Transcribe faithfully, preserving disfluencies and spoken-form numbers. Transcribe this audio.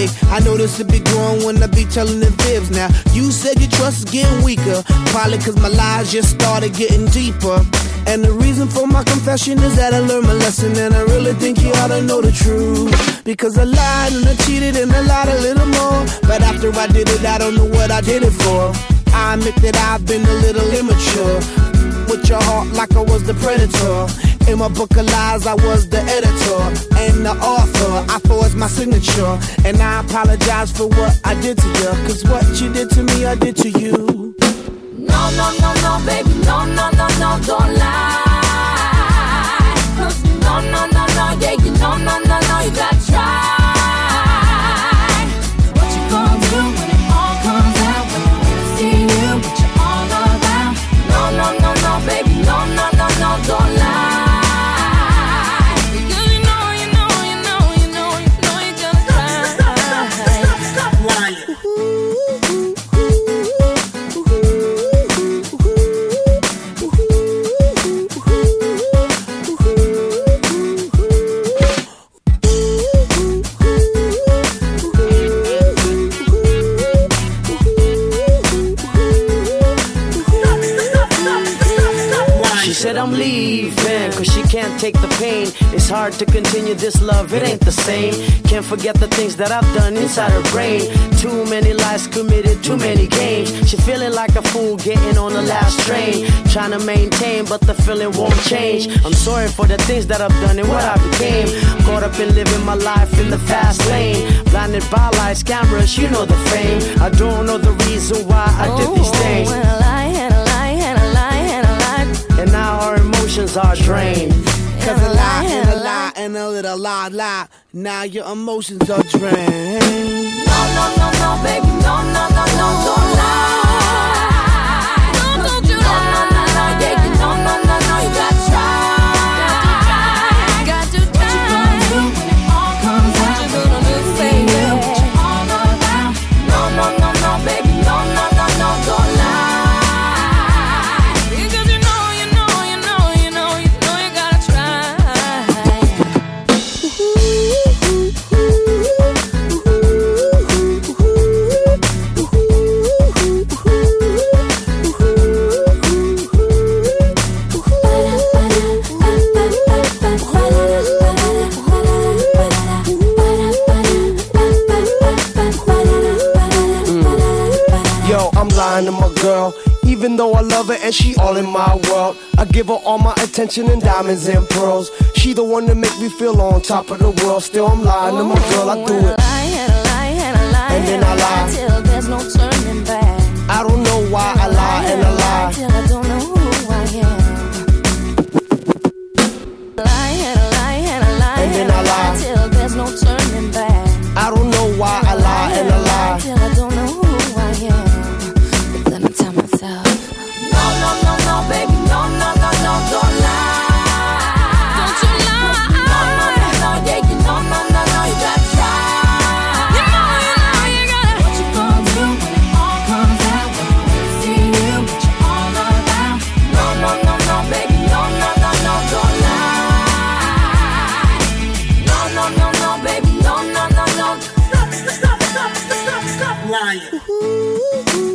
fake. I know this will be growing when I be telling the fibs. Now, you said your trust is getting weaker, probably cause my lies just started getting deeper. And the reason for my confession is that I learned my lesson, and I really think you ought to know the truth. Because I lied and I cheated and I lied a little more, but after I did it, I don't know what I did it for. I admit that I've been a little immature, with your heart like I was the predator. In my book of lies, I was the editor and the author. I forged my signature, and I apologize for what I did to you. Cause what you did to me, I did to you. No, no, no, no, baby, no, no, no, no, don't lie. No, no, no, no, yeah, you no, no, no, no, you gotta try. What you gonna do when it all comes out? When you really see you, what you all about? No, no, no, no, baby, no, no, no, no, don't lie. Because you know, you know, you know, you know, you know you gotta try. Stop, stop, stop, stop, stop lying. Said I'm leaving, cause she can't take the pain. It's hard to continue this love, it ain't the same. Can't forget the things that I've done inside her brain. Too many lies committed, too many games. She feeling like a fool getting on the last train. Trying to maintain, but the feeling won't change. I'm sorry for the things that I've done and what I became. Caught up in living my life in the fast lane. Blinded by lights, cameras, you know the fame. I don't know the reason why I did these things. And a lie, and a lie, and a lie, and a lie. And now our emotions are drained. Cause a lie and a lie and a little lie, lie. Now your emotions are drained. No, no, no, no, baby, no, no, no, no, don't lie. No, don't you lie. No, no, no, no, yeah, you no, no, no, no, you gotta try. Got to try. What you gonna do when it all comes out? What you gonna do, baby? What you all about? No, no, no, no, baby, no, no, no, no, don't lie. To my girl, even though I love her and she all in my world. I give her all my attention and diamonds and pearls. She the one that make me feel on top of the world. Still I'm lying to my girl, I do it. And then I lie till there's no turning back. I don't know why I lie and I lie till I don't know who I am. Lie and a lie and a lie and then I lie till there's no turning back. I don't know why I lie and I lie till I don't know who I am. Let me tell myself, no, no, no, no, baby, no, no, no, no, don't lie. Don't you lie. No, no, no, no, yeah, you no, no, no, no, you gotta try. You know, you know, you gotta. What you gonna do when it all comes out? When you really see you, what you all about? No, no, no, no, baby, no, no, no, no, don't lie. No, no, no, no, baby, no, no, no, no. Stop, stop, stop, stop, stop, stop lying.